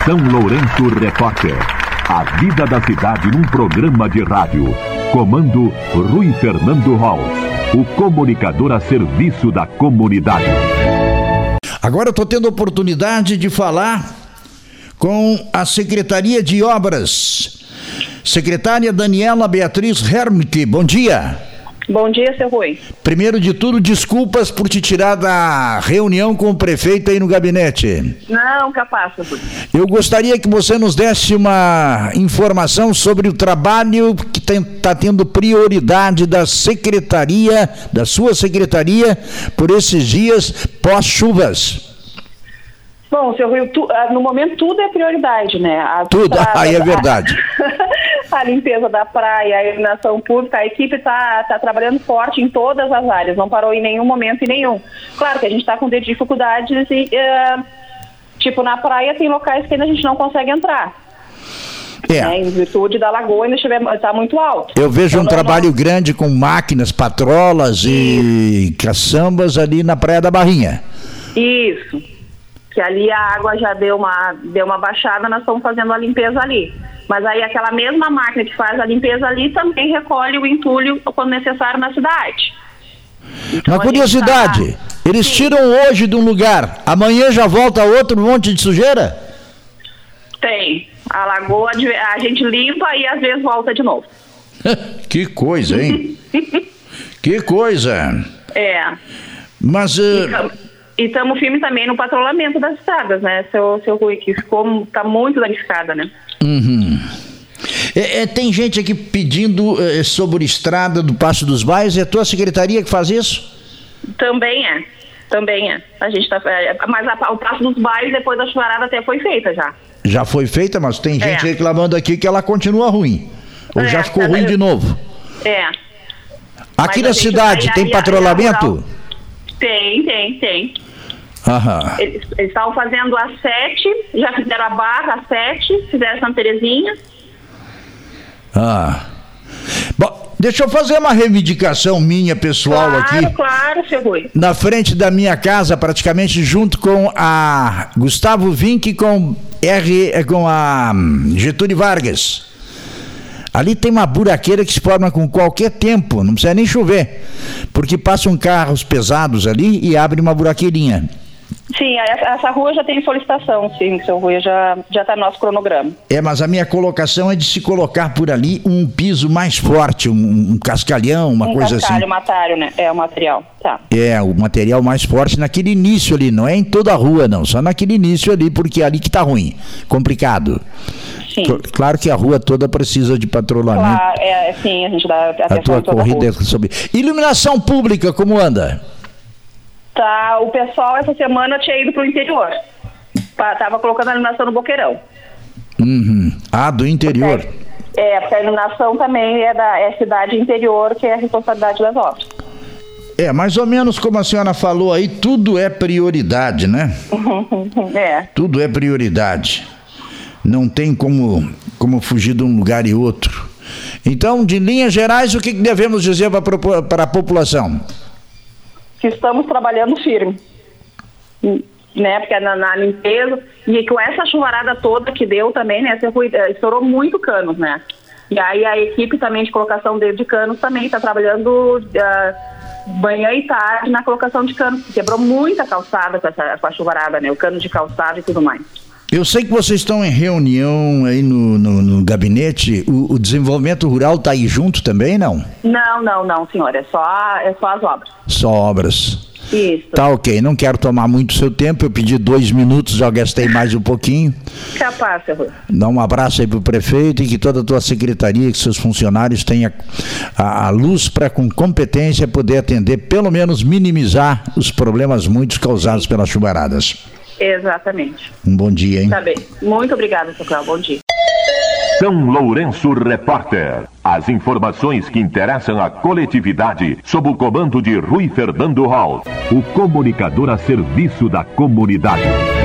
São Lourenço Repórter. A vida da cidade num programa de rádio. Comando Rui Fernando Holtz, o comunicador a serviço da comunidade. Agora eu estou tendo a oportunidade de falar com a Secretaria de Obras. Secretária Daniela Beatriz Hermke, bom dia. Bom dia, seu Rui. Primeiro de tudo, desculpas por te tirar da reunião com o prefeito aí no gabinete. Não, capaz, seu Rui. Eu gostaria que você nos desse uma informação sobre o trabalho que está tendo prioridade da secretaria, da sua secretaria, por esses dias pós-chuvas. Bom, seu Rui, no momento tudo é prioridade, né? Tudo, aí é verdade. A limpeza da praia, a iluminação pública, a equipe está trabalhando forte em todas as áreas, não parou em nenhum momento, em nenhum. Claro que a gente está com dificuldades, tipo na praia tem locais que ainda a gente não consegue entrar. Em virtude da lagoa ainda está muito alto. Eu vejo então, um trabalho grande com máquinas, patrolas e caçambas ali na Praia da Barrinha. Isso. Que ali a água já deu uma baixada, nós estamos fazendo a limpeza ali. Mas aí aquela mesma máquina que faz a limpeza ali também recolhe o entulho quando necessário na cidade. Então, uma curiosidade, eles tiram hoje de um lugar, amanhã já volta outro monte de sujeira? Tem. A lagoa a gente limpa e às vezes volta de novo. Que coisa, hein? Que coisa. Mas... E estamos firmes também no patrulhamento das estradas, né, seu Rui, que está muito danificada, né? Uhum. Tem gente aqui pedindo sobre estrada do Passo dos Bairros, é a tua secretaria que faz isso? Também é. A gente mas o Passo dos Bairros, depois da chuvarada, até foi feita já. Já foi feita, mas tem gente reclamando aqui que ela continua ruim. Ou já ficou ruim de novo? Aqui na cidade tem patrulhamento? Tem. Aham. Eles estavam fazendo a 7, já fizeram a Barra, a 7, fizeram Santa Terezinha. Bom, deixa eu fazer uma reivindicação minha pessoal aqui. Claro, seu Rui. Na frente da minha casa, praticamente junto com a Gustavo Vinck com a Getúlio Vargas. Ali tem uma buraqueira que se forma com qualquer tempo, não precisa nem chover, porque passam carros pesados ali e abre uma buraqueirinha. Sim, essa rua já tem solicitação, sim, seu Rui, já está no nosso cronograma. Mas a minha colocação é de se colocar por ali um piso mais forte, um cascalhão, uma coisa assim. Um matário, né? O material, tá. O material mais forte naquele início ali, não é em toda a rua, não, só naquele início ali, porque é ali que tá ruim, complicado. Sim. Claro que a rua toda precisa de patrulhamento. Claro, sim, a gente dá atenção a tua corrida é sobre... Iluminação pública, como anda? Tá, o pessoal essa semana tinha ido pro interior. Tava colocando a iluminação no Boqueirão. Uhum. Do interior. Porque a iluminação também é cidade interior, que é a responsabilidade das obras. Mais ou menos como a senhora falou aí, tudo é prioridade, né? Tudo é prioridade. Não tem como fugir de um lugar e outro. Então, de linhas gerais, o que devemos dizer para a população? Que estamos trabalhando firme, né? Porque na limpeza, e com essa chuvarada toda que deu também, né? Estourou muito canos, né? E aí a equipe também de colocação de canos também está trabalhando manhã e tarde na colocação de canos. Quebrou muita calçada com a chuvarada, né? O cano de calçada e tudo mais. Eu sei que vocês estão em reunião aí no gabinete. O desenvolvimento rural está aí junto também, não? Não, senhor. É só as obras. Só obras. Isso. Tá ok. Não quero tomar muito seu tempo. Eu pedi 2 minutos, já gastei mais um pouquinho. Capaz, seu Rui. Dá um abraço aí pro prefeito e que toda a tua secretaria, que seus funcionários tenham a luz para, com competência, poder atender, pelo menos minimizar os problemas muitos causados pelas chuvaradas. Exatamente. Um bom dia, hein? Tá bem. Muito obrigada, seu Cláudio. Bom dia. São Lourenço Repórter. As informações que interessam a coletividade sob o comando de Rui Fernando Holtz, o comunicador a serviço da comunidade.